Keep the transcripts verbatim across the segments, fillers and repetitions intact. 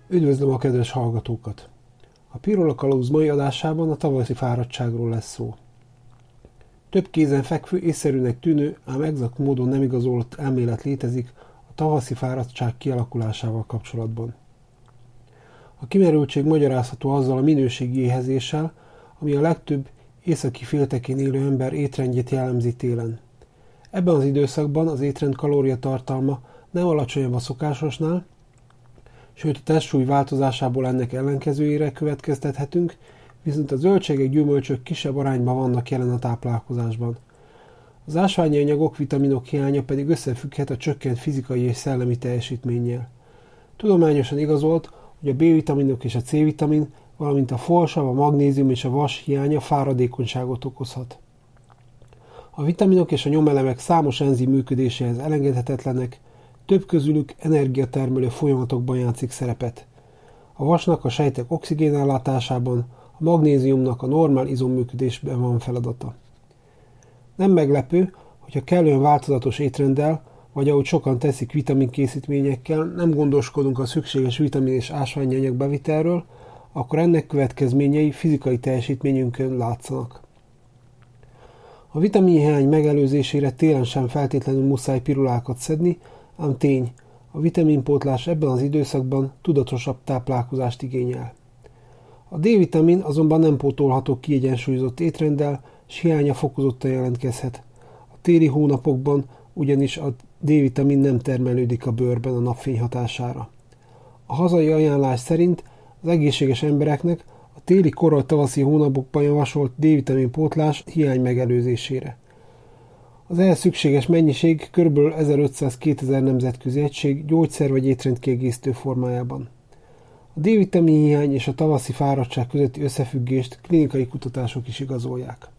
Üdvözlöm a kedves hallgatókat! A Pirula Kalauz mai adásában a tavaszi fáradtságról lesz szó. Több kézen fekvő, észszerűnek tűnő, ám exakt módon nem igazolt elmélet létezik a tavaszi fáradtság kialakulásával kapcsolatban. A kimerültség magyarázható azzal a minőségi éhezéssel, ami a legtöbb északi féltekén élő ember étrendjét jellemzi télen. Ebben az időszakban az étrend kalóriatartalma nem alacsonyabb a szokásosnál, sőt a testsúly változásából ennek ellenkezőjére következtethetünk, viszont a zöldségek, gyümölcsök kisebb arányban vannak jelen a táplálkozásban. Az ásványi anyagok, vitaminok hiánya pedig összefügghet a csökkent fizikai és szellemi teljesítménnyel. Tudományosan igazolt, hogy a B-vitaminok és a C-vitamin, valamint a folsav, a magnézium és a vas hiánya fáradékonyságot okozhat. A vitaminok és a nyomelemek számos enzim működéséhez elengedhetetlenek, több közülük energiatermelő folyamatokban játszik szerepet. A vasnak a sejtek oxigénellátásában, a magnéziumnak a normál izomműködésben van feladata. Nem meglepő, hogyha kellően változatos étrenddel, vagy ahogy sokan teszik vitaminkészítményekkel, nem gondoskodunk a szükséges vitamin és ásványi anyag bevitelről, akkor ennek következményei fizikai teljesítményünkön látszanak. A vitaminhiány megelőzésére télen sem feltétlenül muszáj pirulákat szedni, ám tény, a vitaminpótlás ebben az időszakban tudatosabb táplálkozást igényel. A D-vitamin azonban nem pótolható kiegyensúlyozott étrenddel, s hiánya fokozottan jelentkezhet. A téli hónapokban ugyanis a D-vitamin nem termelődik a bőrben a napfény hatására. A hazai ajánlás szerint az egészséges embereknek a téli korai tavaszi hónapokban javasolt D-vitamin pótlás hiány megelőzésére. Az ehhez szükséges mennyiség kb. ezerötszáz-kétezer nemzetközi egység gyógyszer vagy étrendkiegészítő formájában. A D-vitamin hiány és a tavaszi fáradtság közötti összefüggést klinikai kutatások is igazolják.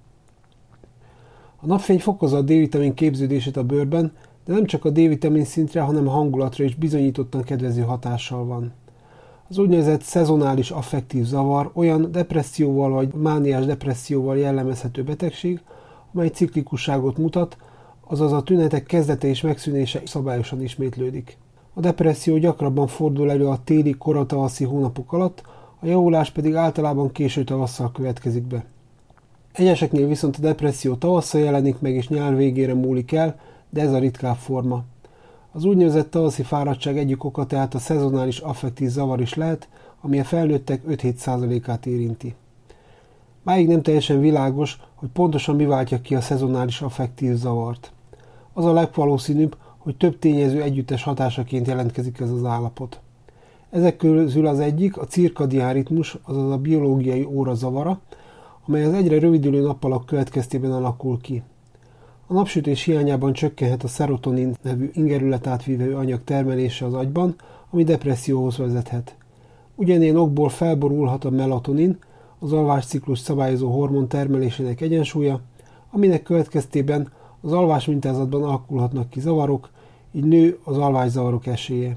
A napfény fokozza a D-vitamin képződését a bőrben, de nem csak a D-vitamin szintre, hanem a hangulatra is bizonyítottan kedvező hatással van. Az úgynevezett szezonális affektív zavar olyan depresszióval vagy mániás depresszióval jellemezhető betegség, amely ciklikusságot mutat, azaz a tünetek kezdete és megszűnése szabályosan ismétlődik. A depresszió gyakrabban fordul elő a téli, koratavaszi hónapok alatt, a javulás pedig általában késő tavasszal következik be. Egyeseknél viszont a depresszió tavasszal jelenik meg és nyár végére múlik el, de ez a ritkább forma. Az úgynevezett tavaszi fáradtság egyik oka tehát a szezonális affektív zavar is lehet, ami a felnőttek öt-hét százalékát érinti. Máig nem teljesen világos, hogy pontosan mi váltja ki a szezonális affektív zavart. Az a legvalószínűbb, hogy több tényező együttes hatásaként jelentkezik ez az állapot. Ezek közül az egyik a cirkadián ritmus, azaz a biológiai óra zavara, amely az egyre rövidülő nappalak következtében alakul ki. A napsütés hiányában csökkenhet a szerotonin nevű ingerület átvívő anyag termelése az agyban, ami depresszióhoz vezethet. Ugyanilyen okból felborulhat a melatonin, az alvásciklus szabályozó hormon termelésének egyensúlya, aminek következtében az alvás mintázatban alakulhatnak ki zavarok, így nő az alvászavarok esélye.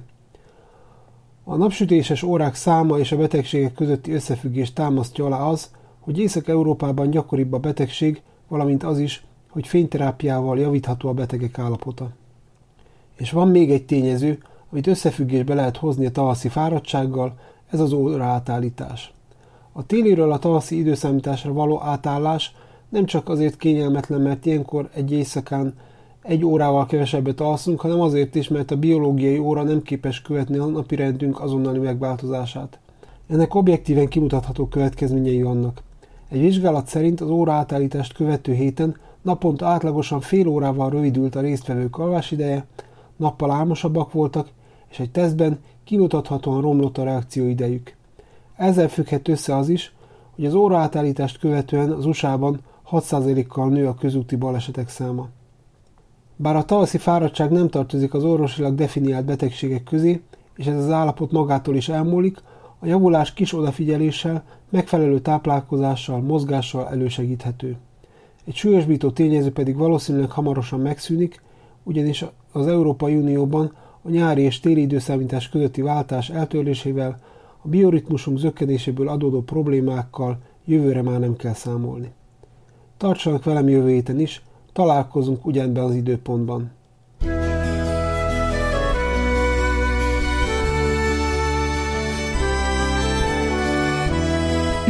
A napsütéses órák száma és a betegségek közötti összefüggést támasztja alá az, hogy Észak-Európában gyakoribb a betegség, valamint az is, hogy fényterápiával javítható a betegek állapota. És van még egy tényező, amit összefüggésbe lehet hozni a tavaszi fáradtsággal, ez az óra átállítás. A téliről a tavaszi időszámításra való átállás nem csak azért kényelmetlen, mert ilyenkor egy éjszakán egy órával kevesebbet alszunk, hanem azért is, mert a biológiai óra nem képes követni a napirendünk azonnali megváltozását. Ennek objektíven kimutatható következményei vannak. Egy vizsgálat szerint az óra átállítást követő héten naponta átlagosan fél órával rövidült a résztvevők alvásideje, nappal álmosabbak voltak, és egy tesztben kimutathatóan romlott a reakcióidejük. Ezzel függhet össze az is, hogy az óraátállítást követően az u es á-ban hat százalékkal nő a közúti balesetek száma. Bár a tavaszi fáradtság nem tartozik az orvosilag definiált betegségek közé, és ez az állapot magától is elmúlik, a javulás kis odafigyeléssel, megfelelő táplálkozással, mozgással elősegíthető. Egy súlyosbító tényező pedig valószínűleg hamarosan megszűnik, ugyanis az Európai Unióban a nyári és téli időszámítás közötti váltás eltörlésével a bioritmusunk zökkenéséből adódó problémákkal jövőre már nem kell számolni. Tartsanak velem jövő héten is, találkozunk ugyanebben az időpontban.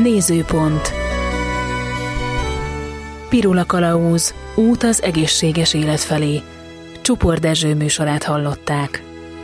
Nézőpont. Pirula Kalauz, út az egészséges élet felé. Csupor Dezső műsorát hallották.